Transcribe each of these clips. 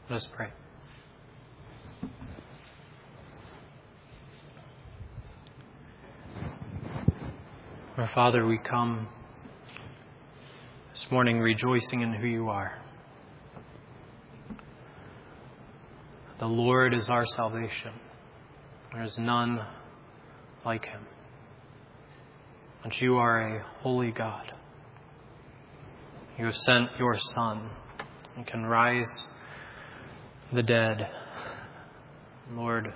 Let us pray. Our Father, we come this morning rejoicing in who you are. The Lord is our salvation. There is none like him. And you are a holy God. You have sent your Son and can rise the dead. Lord,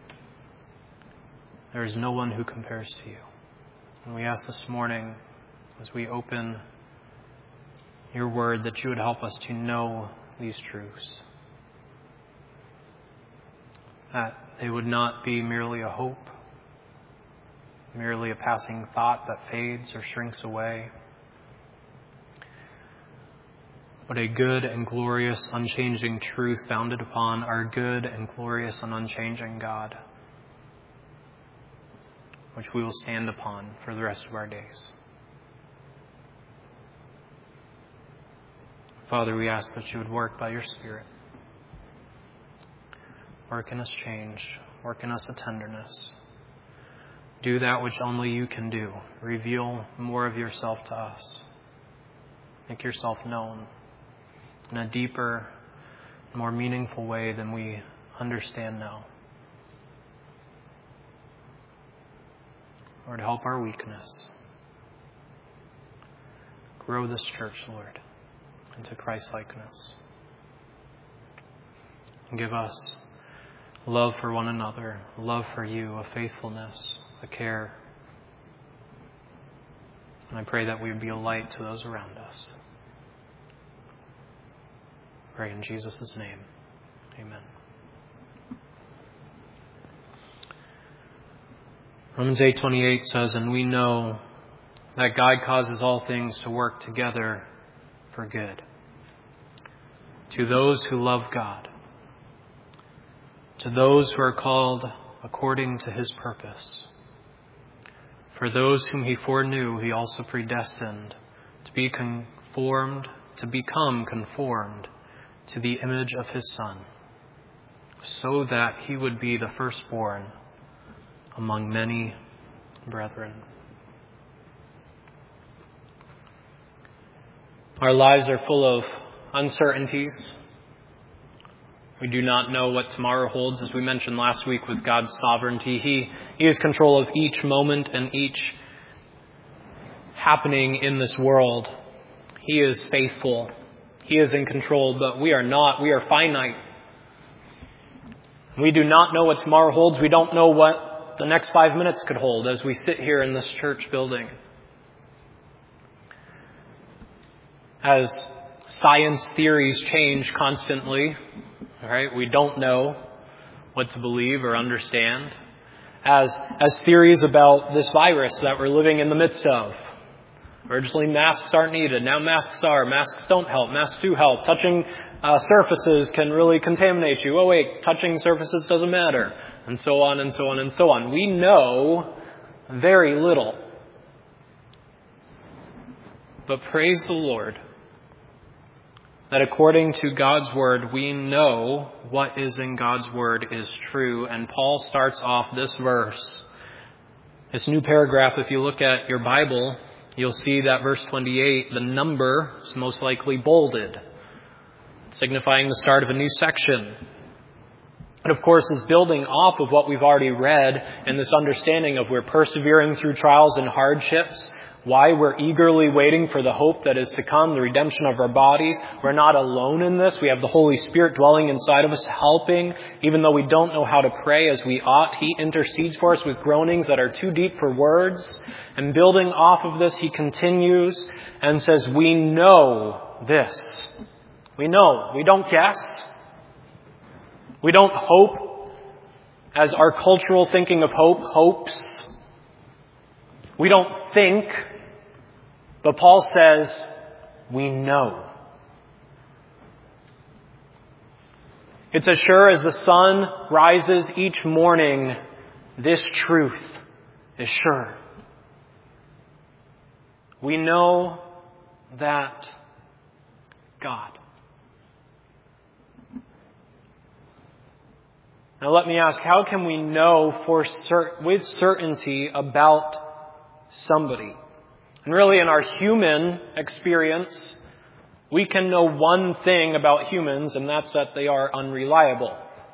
there is no one who compares to you. And we ask this morning, as we open your word, that you would help us to know these truths. That they would not be merely a hope, merely a passing thought that fades or shrinks away, but a good and glorious, unchanging truth founded upon our good and glorious and unchanging God, which we will stand upon for the rest of our days. Father, we ask that you would work by your Spirit. Work in us change. Work in us a tenderness. Do that which only you can do. Reveal more of yourself to us. Make yourself known in a deeper, more meaningful way than we understand now. Lord, help our weakness. Grow this church, Lord, into Christ-likeness. And give us love for one another, love for you, a faithfulness, a care. And I pray that we would be a light to those around us. Pray in Jesus' name. Amen. Romans 8:28 says, "And we know that God causes all things to work together for good, to those who love God, to those who are called according to his purpose. For those whom he foreknew, he also predestined to become conformed to the image of his Son, so that he would be the firstborn among many brethren." Our lives are full of uncertainties. We do not know what tomorrow holds. As we mentioned last week with God's sovereignty, He is control of each moment and each happening in this world. He is faithful. He is in control, but we are not. We are finite. We do not know what tomorrow holds. We don't know what the next 5 minutes could hold as we sit here in this church building. As science theories change constantly, all right, we don't know what to believe or understand. As theories about this virus that we're living in the midst of. Originally, masks aren't needed. Now masks are. Masks don't help. Masks do help. Touching surfaces can really contaminate you. Oh, wait, touching surfaces doesn't matter. And so on and so on and so on. We know very little. But praise the Lord that according to God's Word, we know what is in God's Word is true. And Paul starts off this verse, this new paragraph. If you look at your Bible, you'll see that verse 28, the number is most likely bolded, signifying the start of a new section. And of course, is building off of what we've already read and this understanding of we're persevering through trials and hardships, why we're eagerly waiting for the hope that is to come, the redemption of our bodies. We're not alone in this. We have the Holy Spirit dwelling inside of us, helping. Even though we don't know how to pray as we ought, He intercedes for us with groanings that are too deep for words. And building off of this, He continues and says, we know this. We know. We don't guess. We don't hope as our cultural thinking of hope hopes. We don't think. But Paul says, we know. It's as sure as the sun rises each morning, this truth is sure. We know that God Now let me ask, how can we know with certainty about somebody? And really in our human experience, we can know one thing about humans, and that's that they are unreliable.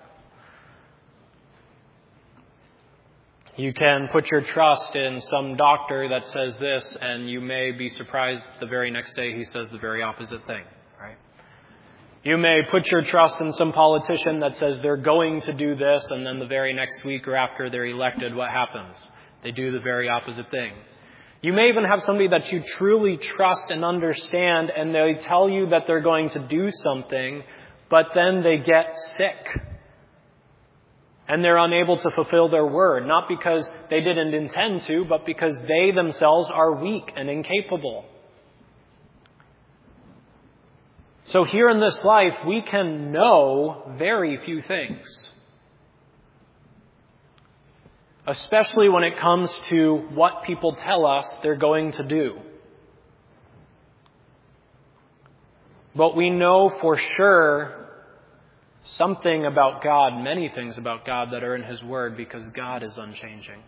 You can put your trust in some doctor that says this, and you may be surprised the very next day he says the very opposite thing, right? You may put your trust in some politician that says they're going to do this, and then the very next week or after they're elected, what happens? They do the very opposite thing. You may even have somebody that you truly trust and understand, and they tell you that they're going to do something, but then they get sick. And they're unable to fulfill their word, not because they didn't intend to, but because they themselves are weak and incapable. So here in this life, we can know very few things. Especially when it comes to what people tell us they're going to do. But we know for sure something about God, many things about God that are in His Word, because God is unchanging.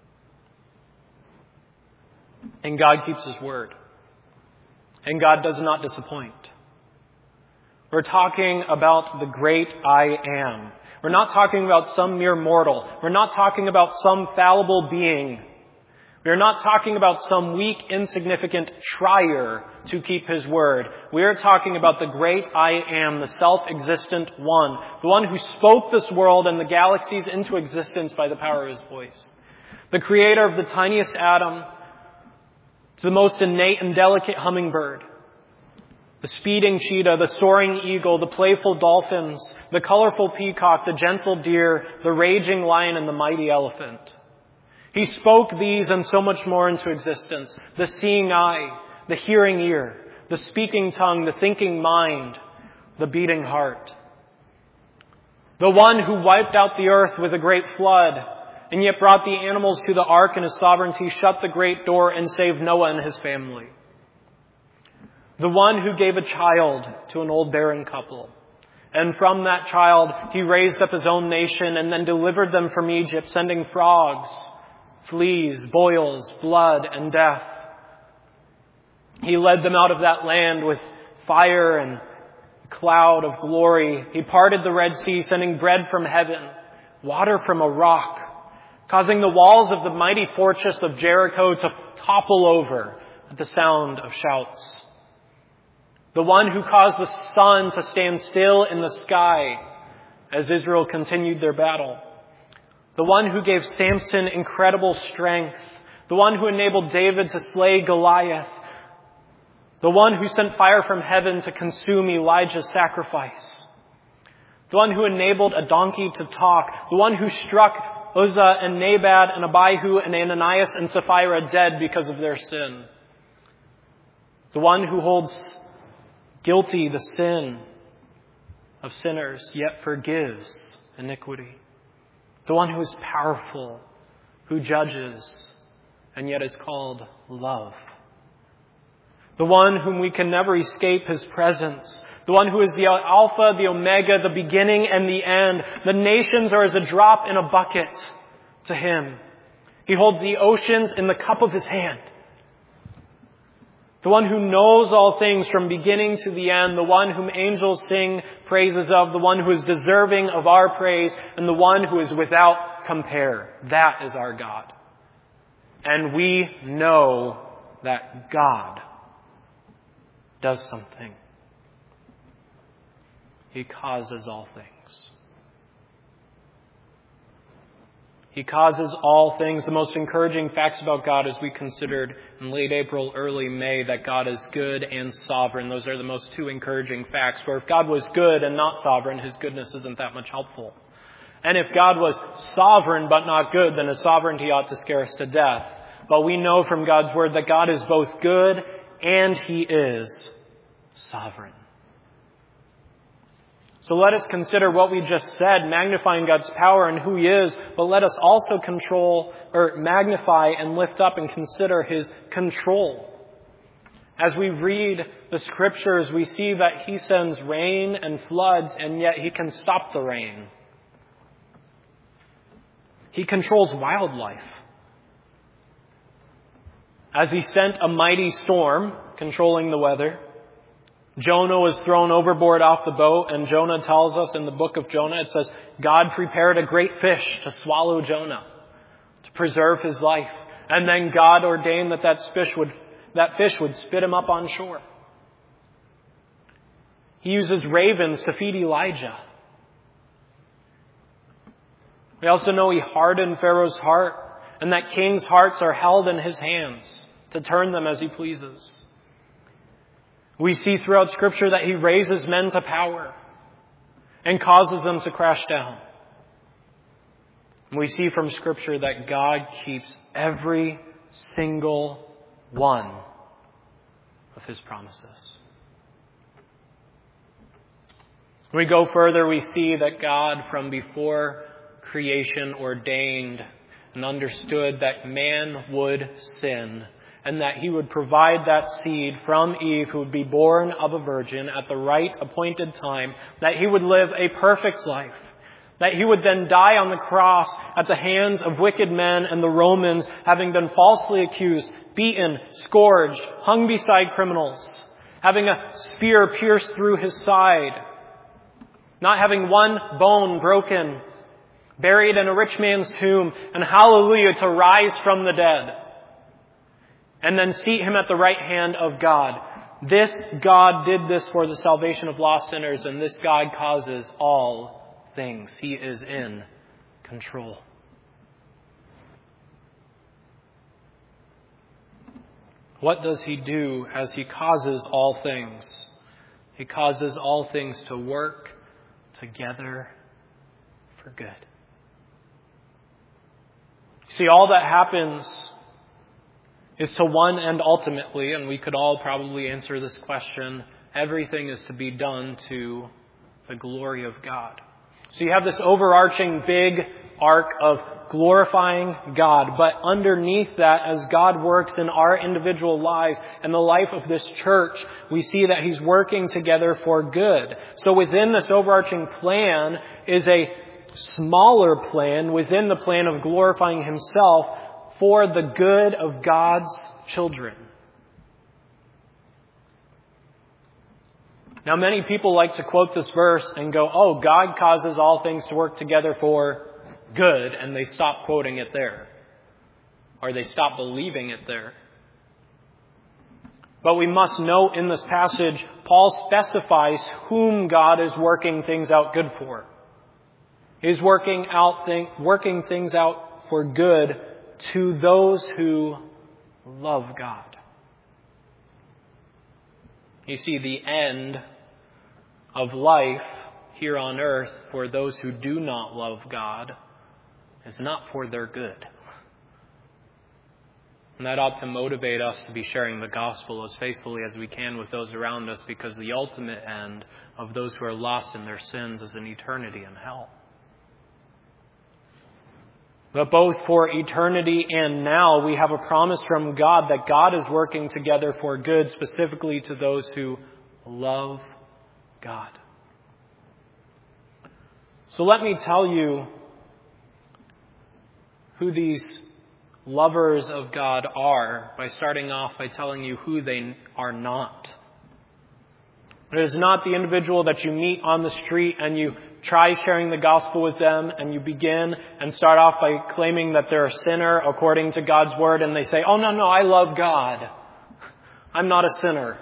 And God keeps His word. And God does not disappoint. We're talking about the great I Am. We're not talking about some mere mortal. We're not talking about some fallible being. We are not talking about some weak, insignificant trier to keep His word. We are talking about the great I Am, the self-existent one, the one who spoke this world and the galaxies into existence by the power of His voice. The creator of the tiniest atom to the most innate and delicate hummingbird, the speeding cheetah, the soaring eagle, the playful dolphins, the colorful peacock, the gentle deer, the raging lion, and the mighty elephant. He spoke these and so much more into existence. The seeing eye, the hearing ear, the speaking tongue, the thinking mind, the beating heart. The one who wiped out the earth with a great flood, and yet brought the animals to the ark in His sovereignty, shut the great door, and saved Noah and his family. The one who gave a child to an old barren couple. And from that child, He raised up His own nation and then delivered them from Egypt, sending frogs, fleas, boils, blood, and death. He led them out of that land with fire and a cloud of glory. He parted the Red Sea, sending bread from heaven, water from a rock, causing the walls of the mighty fortress of Jericho to topple over at the sound of shouts. The one who caused the sun to stand still in the sky as Israel continued their battle. The one who gave Samson incredible strength. The one who enabled David to slay Goliath. The one who sent fire from heaven to consume Elijah's sacrifice. The one who enabled a donkey to talk. The one who struck Uzzah and Nabad and Abihu and Ananias and Sapphira dead because of their sin. The one who holds guilty the sin of sinners, yet forgives iniquity. The one who is powerful, who judges, and yet is called love. The one whom we can never escape His presence. The one who is the Alpha, the Omega, the beginning and the end. The nations are as a drop in a bucket to Him. He holds the oceans in the cup of His hand. The one who knows all things from beginning to the end, the one whom angels sing praises of, the one who is deserving of our praise, and the one who is without compare. That is our God. And we know that God does something. He causes all things. He causes all things. The most encouraging facts about God, as we considered in late April, early May, that God is good and sovereign. Those are the most two encouraging facts. For if God was good and not sovereign, His goodness isn't that much helpful. And if God was sovereign but not good, then His sovereignty ought to scare us to death. But we know from God's word that God is both good and He is sovereign. So let us consider what we just said, magnifying God's power and who He is, but let us also magnify and lift up and consider His control. As we read the Scriptures, we see that He sends rain and floods, and yet He can stop the rain. He controls wildlife. As he sent a mighty storm controlling the weather, Jonah was thrown overboard off the boat, and Jonah tells us in the book of Jonah, it says, God prepared a great fish to swallow Jonah, to preserve his life. And then God ordained that fish would spit him up on shore. He uses ravens to feed Elijah. We also know he hardened Pharaoh's heart, and that kings' hearts are held in his hands to turn them as he pleases. We see throughout Scripture that he raises men to power and causes them to crash down. And we see from Scripture that God keeps every single one of his promises. When we go further, we see that God from before creation ordained and understood that man would sin, and that he would provide that seed from Eve who would be born of a virgin at the right appointed time, that he would live a perfect life, that he would then die on the cross at the hands of wicked men and the Romans, having been falsely accused, beaten, scourged, hung beside criminals, having a spear pierced through his side, not having one bone broken, buried in a rich man's tomb, and hallelujah, to rise from the dead, and then seat him at the right hand of God. This God did this for the salvation of lost sinners, and this God causes all things. He is in control. What does he do as he causes all things? He causes all things to work together for good. See, all that happens is to one end ultimately, and we could all probably answer this question, everything is to be done to the glory of God. So you have this overarching big arc of glorifying God, but underneath that, as God works in our individual lives and the life of this church, we see that he's working together for good. So within this overarching plan is a smaller plan within the plan of glorifying himself for the good of God's children. Now, many people like to quote this verse and go, oh, God causes all things to work together for good, and they stop quoting it there. Or they stop believing it there. But we must note in this passage, Paul specifies whom God is working things out good for. He's working things out for good to those who love God. You see, the end of life here on earth for those who do not love God is not for their good. And that ought to motivate us to be sharing the gospel as faithfully as we can with those around us, because the ultimate end of those who are lost in their sins is an eternity in hell. But both for eternity and now, we have a promise from God that God is working together for good, specifically to those who love God. So let me tell you who these lovers of God are by starting off by telling you who they are not. It is not the individual that you meet on the street and you try sharing the gospel with them and you begin and start off by claiming that they're a sinner according to God's word, and they say, oh, no, I love God. I'm not a sinner.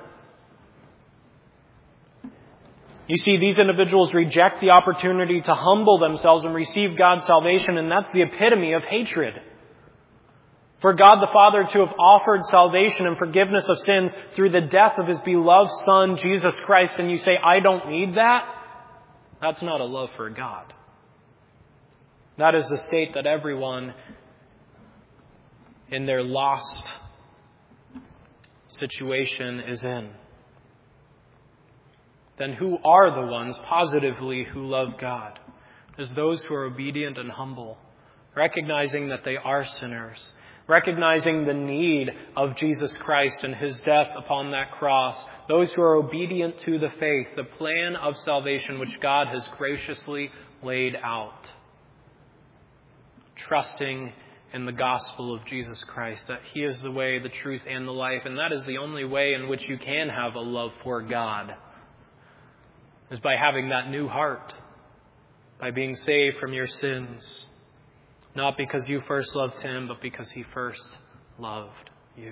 You see, these individuals reject the opportunity to humble themselves and receive God's salvation, and that's the epitome of hatred. For God the Father to have offered salvation and forgiveness of sins through the death of his beloved Son, Jesus Christ, and you say, I don't need that? That's not a love for God. That is the state that everyone in their lost situation is in. Then who are the ones positively who love God? It is those who are obedient and humble, recognizing that they are sinners, recognizing the need of Jesus Christ and his death upon that cross. Those who are obedient to the faith, the plan of salvation which God has graciously laid out. trusting in the gospel of Jesus Christ, that He is the way, the truth, and the life, and that is the only way in which you can have a love for God, is by having that new heart, by being saved from your sins, not because you first loved Him, but because He first loved you.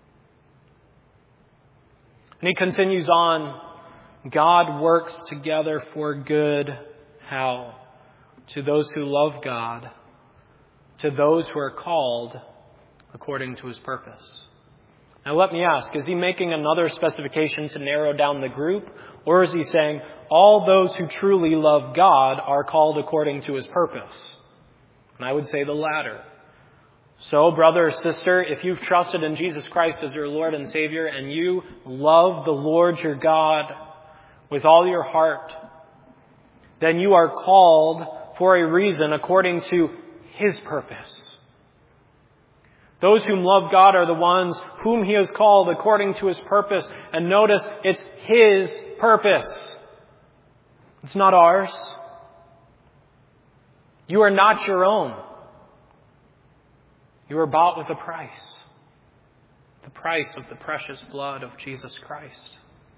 And he continues on, God works together for good. How? To those who love God, to those who are called according to His purpose. Now let me ask, is he making another specification to narrow down the group? Or is he saying all those who truly love God are called according to His purpose? And I would say the latter. So, brother or sister, if you've trusted in Jesus Christ as your Lord and Savior and you love the Lord your God with all your heart, then you are called for a reason according to His purpose. Those whom love God are the ones whom He has called according to His purpose. And notice, it's His purpose. It's not ours. You are not your own. You are bought with a price. The price of the precious blood of Jesus Christ.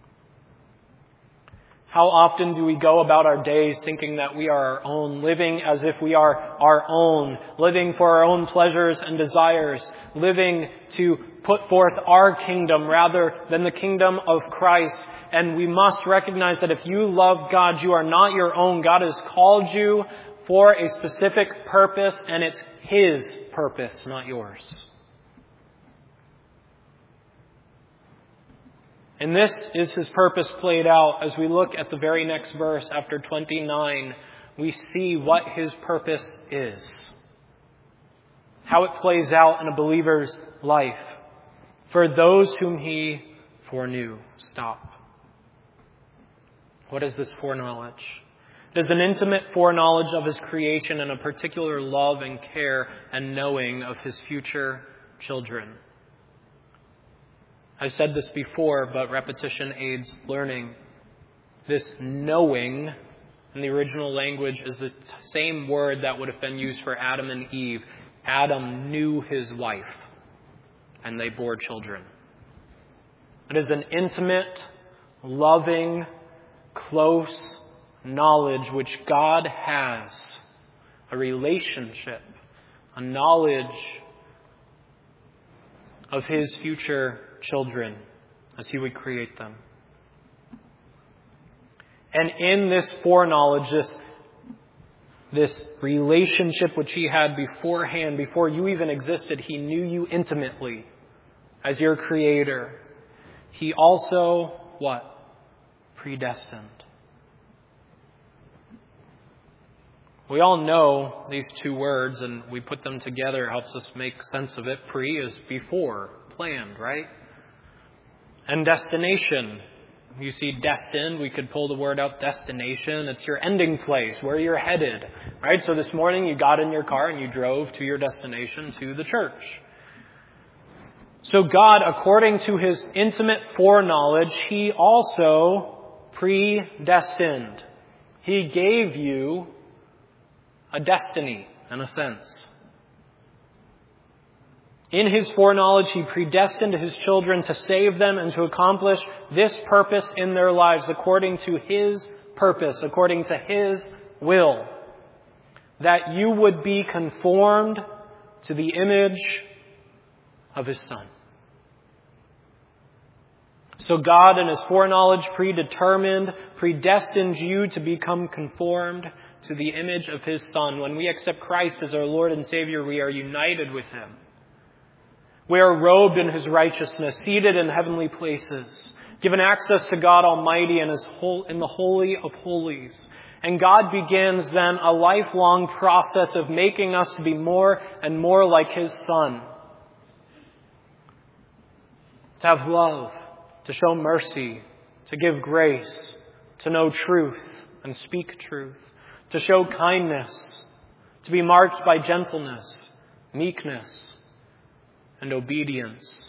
How often do we go about our days thinking that we are our own, living as if we are our own, living for our own pleasures and desires, living to put forth our kingdom rather than the kingdom of Christ. And we must recognize that if you love God, you are not your own. God has called you for a specific purpose, and it's His purpose, not yours. And this is His purpose played out. As we look at the very next verse, after 29, we see what His purpose is. How it plays out in a believer's life. For those whom He foreknew. Stop. What is this foreknowledge? It is an intimate foreknowledge of His creation and a particular love and care and knowing of His future children. I've said this before, but repetition aids learning. This knowing in the original language is the same word that would have been used for Adam and Eve. Adam knew his wife, and they bore children. It is an intimate, loving, close knowledge which God has. A relationship, a knowledge of His future children as He would create them. And in this foreknowledge, this relationship which He had beforehand, before you even existed, He knew you intimately as your Creator. He also, what? Predestined. We all know these two words, and we put them together. It helps us make sense of it. Pre is before, planned, right? And destination. You see destined, we could pull the word out destination. It's your ending place, where you're headed, right? So this morning you got in your car and you drove to your destination, to the church. So God, according to His intimate foreknowledge, He also predestined. He gave you a destiny, in a sense. In His foreknowledge, He predestined His children to save them and to accomplish this purpose in their lives according to His purpose, according to His will. That you would be conformed to the image of His Son. So God, in His foreknowledge, predestined you to become conformed to the image of His Son. When we accept Christ as our Lord and Savior, we are united with Him. We are robed in His righteousness, seated in heavenly places, given access to God Almighty in the Holy of Holies. And God begins then a lifelong process of making us to be more and more like His Son. To have love, to show mercy, to give grace, to know truth and speak truth, to show kindness, to be marked by gentleness, meekness, and obedience.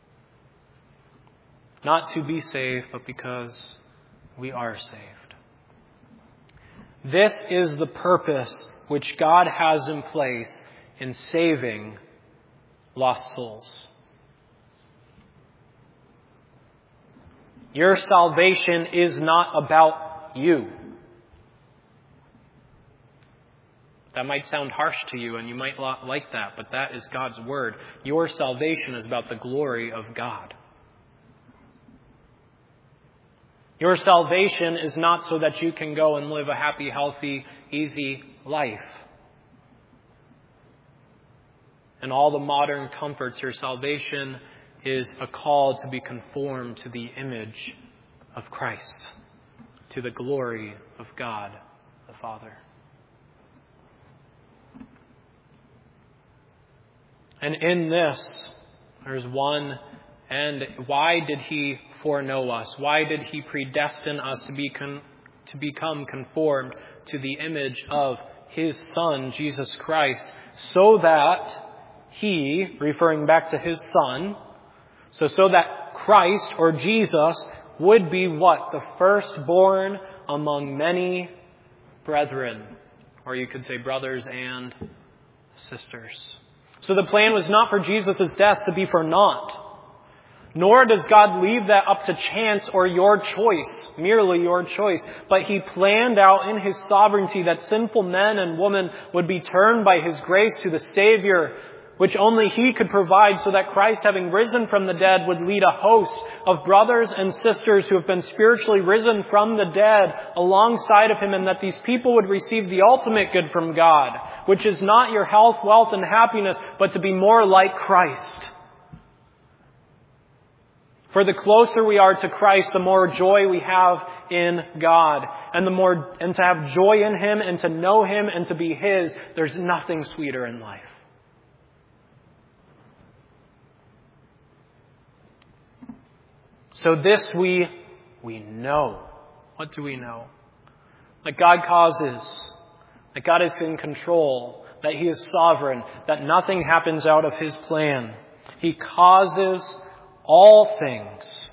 Not to be saved, but because we are saved. This is the purpose which God has in place in saving lost souls. Your salvation is not about you. That might sound harsh to you, and you might not like that, but that is God's word. Your salvation is about the glory of God. Your salvation is not so that you can go and live a happy, healthy, easy life. And all the modern comforts, your salvation is a call to be conformed to the image of Christ, to the glory of God the Father. And in this, there's one end. Why did He foreknow us? Why did He predestine us to become conformed to the image of His Son, Jesus Christ, so that He, referring back to His Son, so that Christ or Jesus would be what? The firstborn among many brethren. Or you could say brothers and sisters. So the plan was not for Jesus' death to be for naught. Nor does God leave that up to chance or your choice, merely your choice. But He planned out in His sovereignty that sinful men and women would be turned by His grace to the Savior, which only He could provide, so that Christ, having risen from the dead, would lead a host of brothers and sisters who have been spiritually risen from the dead alongside of Him, and that these people would receive the ultimate good from God, which is not your health, wealth, and happiness, but to be more like Christ. For the closer we are to Christ, the more joy we have in God. And to have joy in Him and to know Him and to be His, there's nothing sweeter in life. So this we know. What do we know? That God causes, that God is in control, that He is sovereign, that nothing happens out of His plan. He causes all things.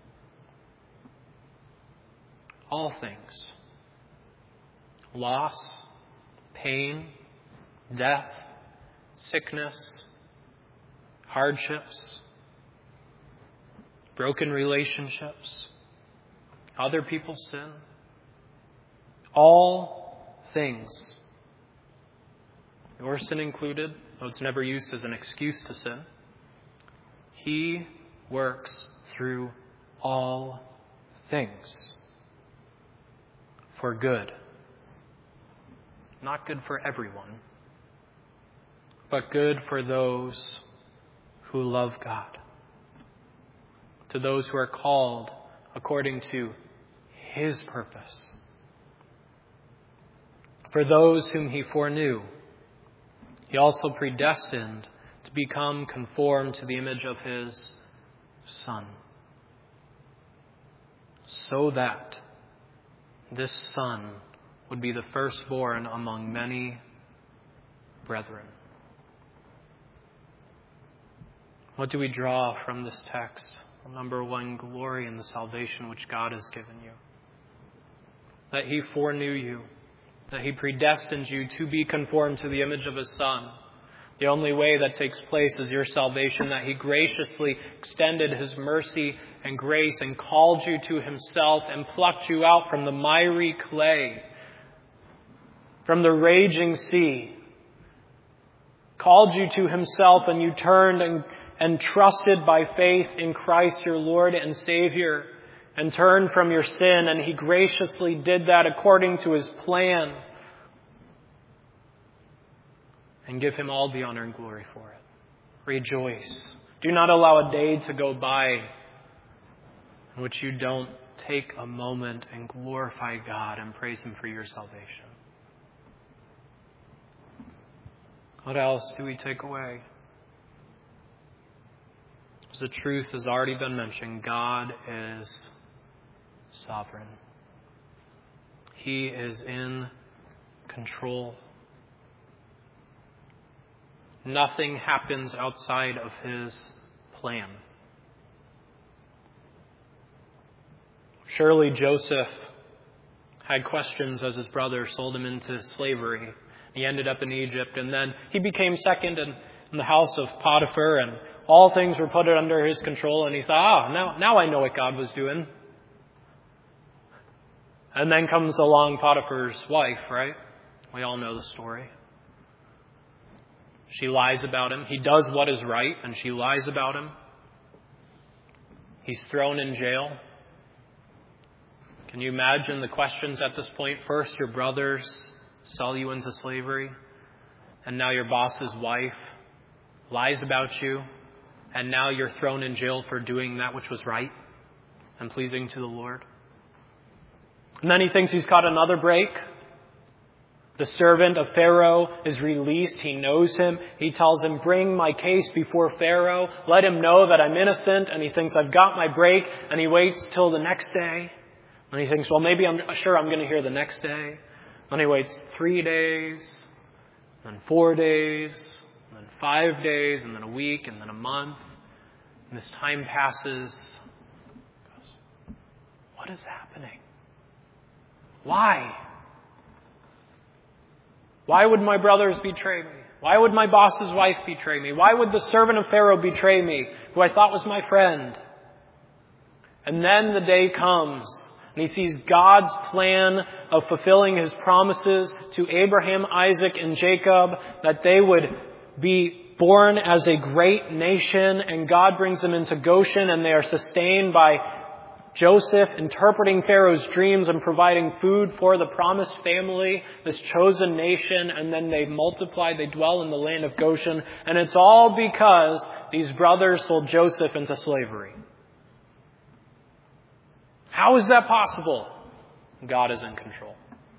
All things. Loss, pain, death, sickness, hardships, broken relationships, other people's sin. All things. Your sin included, though it's never used as an excuse to sin. He works through all things for good. Not good for everyone, but good for those who love God. To those who are called according to His purpose. For those whom He foreknew, He also predestined to become conformed to the image of His Son, so that this Son would be the firstborn among many brethren. What do we draw from this text? Well, number one, glory in the salvation which God has given you. That He foreknew you, that He predestined you to be conformed to the image of His Son. The only way that takes place is your salvation, that He graciously extended His mercy and grace and called you to Himself and plucked you out from the miry clay, from the raging sea, called you to Himself, and you turned and trusted by faith in Christ your Lord and Savior, and turned from your sin, and He graciously did that according to His plan. And give Him all the honor and glory for it. Rejoice. Do not allow a day to go by in which you don't take a moment and glorify God and praise Him for your salvation. What else do we take away? As the truth has already been mentioned, God is sovereign. He is in control. Nothing happens outside of His plan. Surely Joseph had questions as his brother sold him into slavery. He ended up in Egypt, and then he became second in the house of Potiphar, and all things were put under his control, and he thought, now I know what God was doing. And then comes along Potiphar's wife, right? We all know the story. She lies about him. He does what is right, and she lies about him. He's thrown in jail. Can you imagine the questions at this point? First, your brothers sell you into slavery, and now your boss's wife lies about you, and now you're thrown in jail for doing that which was right and pleasing to the Lord. And then he thinks he's caught another break. The servant of Pharaoh is released. He knows him. He tells him, bring my case before Pharaoh. Let him know that I'm innocent. And he thinks, I've got my break. And he waits till the next day. And he thinks, well, maybe I'm going to hear the next day. And he waits 3 days, then 4 days, and then 5 days, and then a week, and then a month. And this time passes. He goes, what is happening? Why? Why would my brothers betray me? Why would my boss's wife betray me? Why would the servant of Pharaoh betray me, who I thought was my friend? And then the day comes, and he sees God's plan of fulfilling his promises to Abraham, Isaac, and Jacob, that they would be born as a great nation, and God brings them into Goshen, and they are sustained by Joseph interpreting Pharaoh's dreams and providing food for the promised family, this chosen nation, and then they multiply, they dwell in the land of Goshen, and it's all because these brothers sold Joseph into slavery. How is that possible? God is in control.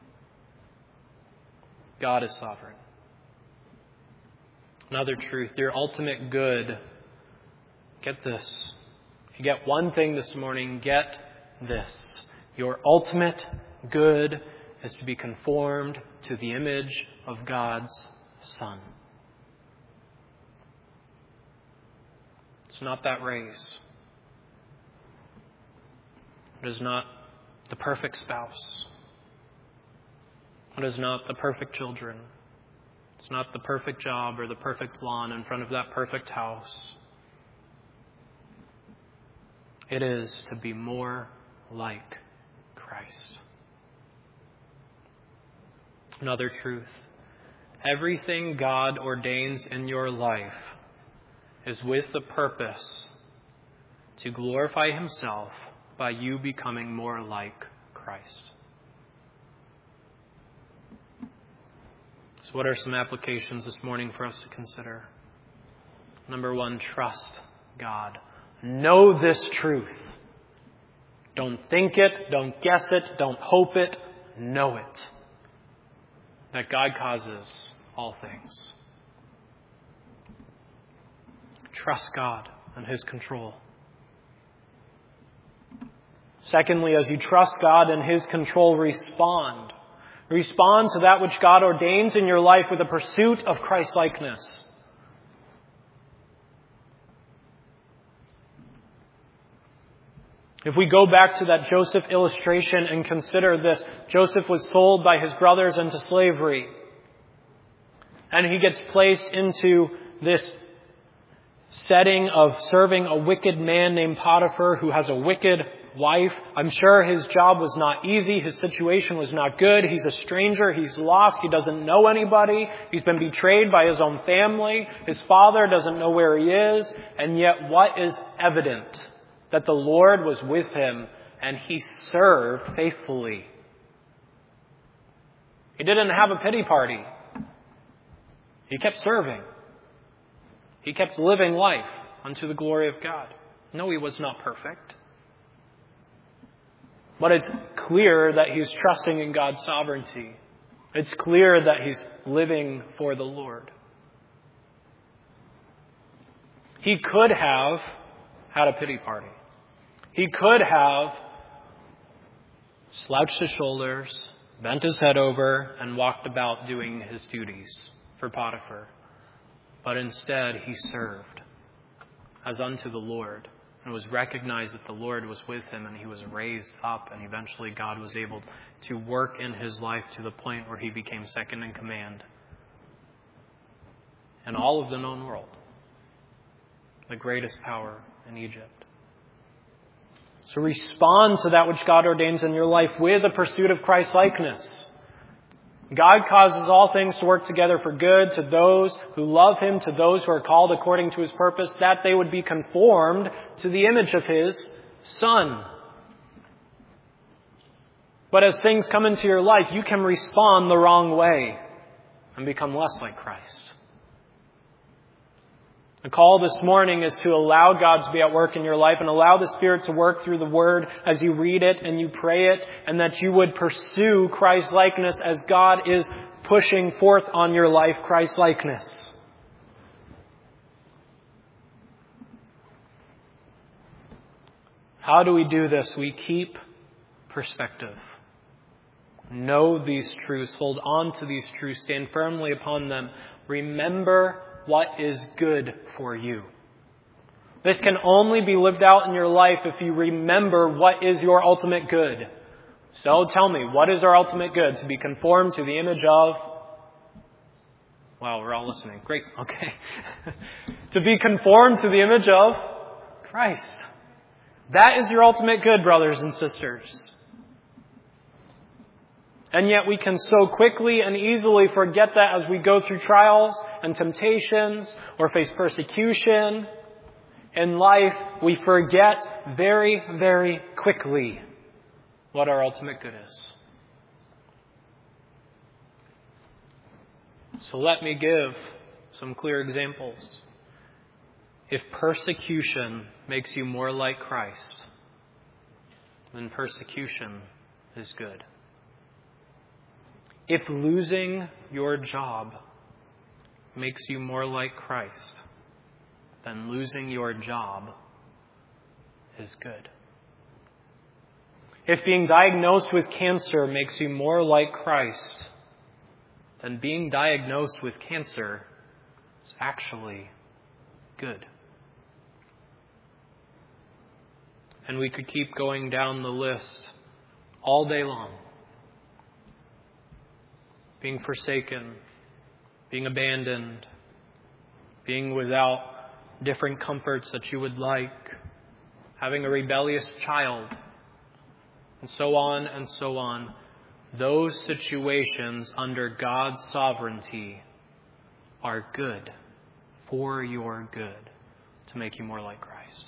God is sovereign. Another truth, your ultimate good, get this. If you get one thing this morning, get this. Your ultimate good is to be conformed to the image of God's Son. It's not that race. It is not the perfect spouse. It is not the perfect children. It's not the perfect job or the perfect lawn in front of that perfect house. It is to be more like Christ. Another truth. Everything God ordains in your life is with the purpose to glorify himself by you becoming more like Christ. So what are some applications this morning for us to consider? Number one, trust God. Know this truth. Don't think it, don't guess it, don't hope it, know it. That God causes all things. Trust God and his control. Secondly, as you trust God and his control, respond. Respond to that which God ordains in your life with a pursuit of Christ-likeness. If we go back to that Joseph illustration and consider this, Joseph was sold by his brothers into slavery. And he gets placed into this setting of serving a wicked man named Potiphar who has a wicked wife. I'm sure his job was not easy. His situation was not good. He's a stranger. He's lost. He doesn't know anybody. He's been betrayed by his own family. His father doesn't know where he is. And yet what is evident? That the Lord was with him and he served faithfully. He didn't have a pity party. He kept serving. He kept living life unto the glory of God. No, he was not perfect. But it's clear that he's trusting in God's sovereignty. It's clear that he's living for the Lord. He could have had a pity party. He could have slouched his shoulders, bent his head over, and walked about doing his duties for Potiphar. But instead, he served as unto the Lord. And it was recognized that the Lord was with him and he was raised up. And eventually God was able to work in his life to the point where he became second in command in all of the known world. The greatest power in Egypt. So respond to that which God ordains in your life with a pursuit of Christ-likeness. God causes all things to work together for good to those who love Him, to those who are called according to His purpose, that they would be conformed to the image of His Son. But as things come into your life, you can respond the wrong way and become less like Christ. The call this morning is to allow God to be at work in your life and allow the Spirit to work through the Word as you read it and you pray it, and that you would pursue Christ-likeness as God is pushing forth on your life Christ-likeness. How do we do this? We keep perspective. Know these truths. Hold on to these truths. Stand firmly upon them. Remember what is good for you. This can only be lived out in your life if you remember what is your ultimate good. So tell me, what is our ultimate good? To be conformed to the image of... Wow, we're all listening. Great. Okay. To be conformed to the image of Christ. That is your ultimate good, brothers and sisters. And yet we can so quickly and easily forget that as we go through trials and temptations or face persecution in life. We forget very, very quickly what our ultimate good is. So let me give some clear examples. If persecution makes you more like Christ, then persecution is good. If losing your job makes you more like Christ, then losing your job is good. If being diagnosed with cancer makes you more like Christ, then being diagnosed with cancer is actually good. And we could keep going down the list all day long. Being forsaken, being abandoned, being without different comforts that you would like, having a rebellious child, and so on and so on. Those situations under God's sovereignty are good, for your good, to make you more like Christ.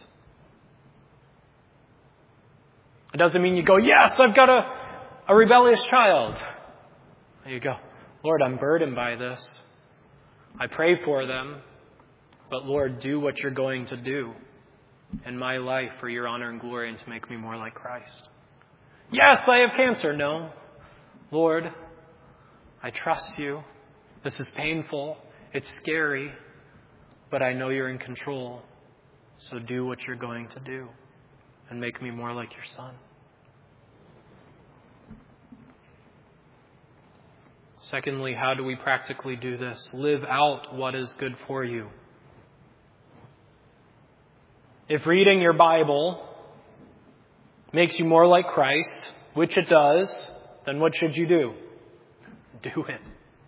It doesn't mean you go, yes, I've got a rebellious child. There you go. Lord, I'm burdened by this. I pray for them. But Lord, do what you're going to do in my life for your honor and glory and to make me more like Christ. Yes, I have cancer. No. Lord, I trust you. This is painful. It's scary. But I know you're in control. So do what you're going to do and make me more like your Son. Secondly, how do we practically do this? Live out what is good for you. If reading your Bible makes you more like Christ, which it does, then what should you do? Do it.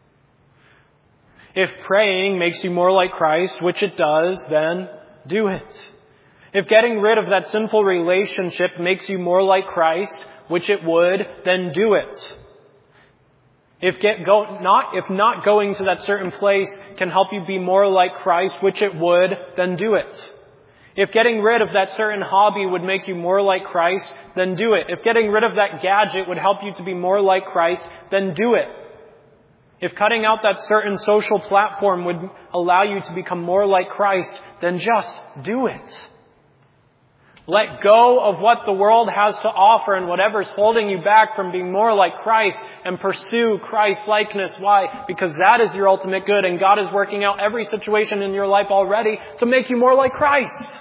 If praying makes you more like Christ, which it does, then do it. If getting rid of that sinful relationship makes you more like Christ, which it would, then do it. If not going to that certain place can help you be more like Christ, which it would, then do it. If getting rid of that certain hobby would make you more like Christ, then do it. If getting rid of that gadget would help you to be more like Christ, then do it. If cutting out that certain social platform would allow you to become more like Christ, then just do it. Let go of what the world has to offer and whatever's holding you back from being more like Christ and pursue Christ-likeness. Why? Because that is your ultimate good, and God is working out every situation in your life already to make you more like Christ.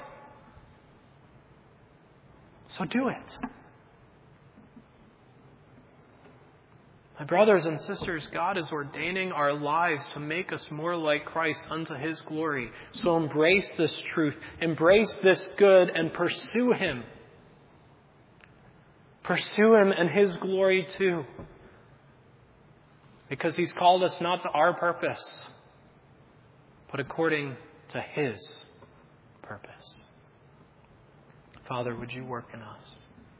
So do it. My brothers and sisters, God is ordaining our lives to make us more like Christ unto His glory. So embrace this truth, embrace this good, and pursue Him. Pursue Him and His glory too. Because He's called us not to our purpose, but according to His purpose. Father, would you work in us?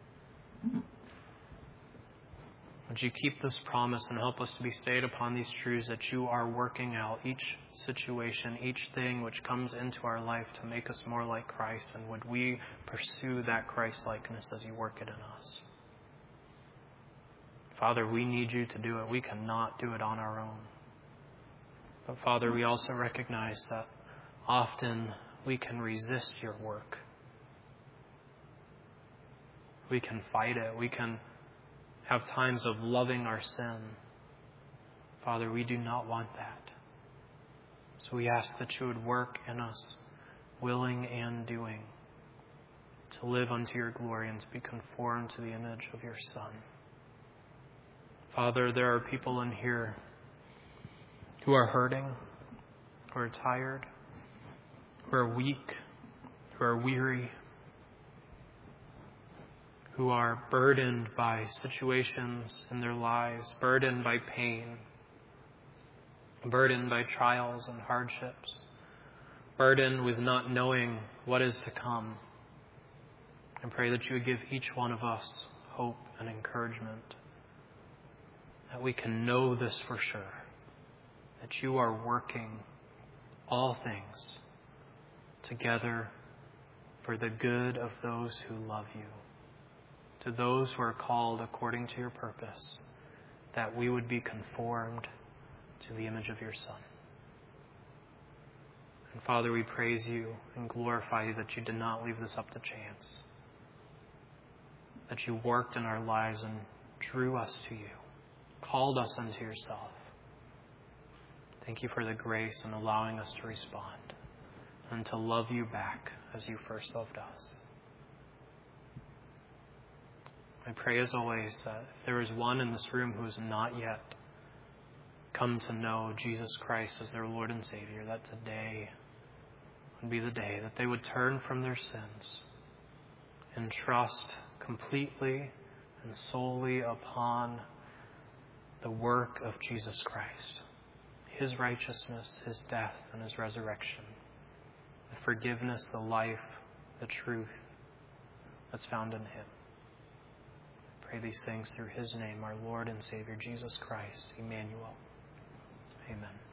Would you keep this promise and help us to be stayed upon these truths that you are working out each situation, each thing which comes into our life to make us more like Christ, and would we pursue that Christ-likeness as you work it in us? Father, we need you to do it. We cannot do it on our own. But Father, we also recognize that often we can resist your work. We can fight it. We can have times of loving our sin. Father, we do not want that. So we ask that you would work in us, willing and doing, to live unto your glory and to be conformed to the image of your Son. Father, there are people in here who are hurting, who are tired, who are weak, who are weary, who are burdened by situations in their lives, burdened by pain, burdened by trials and hardships, burdened with not knowing what is to come. I pray that you would give each one of us hope and encouragement, that we can know this for sure, that you are working all things together for the good of those who love you, to those who are called according to your purpose, that we would be conformed to the image of your Son. And Father, we praise you and glorify you that you did not leave this up to chance, that you worked in our lives and drew us to you, called us unto yourself. Thank you for the grace in allowing us to respond and to love you back as you first loved us. I pray as always that if there is one in this room who has not yet come to know Jesus Christ as their Lord and Savior, that today would be the day that they would turn from their sins and trust completely and solely upon the work of Jesus Christ, His righteousness, His death, and His resurrection, the forgiveness, the life, the truth that's found in Him. Pray these things through His name, our Lord and Savior, Jesus Christ, Emmanuel. Amen.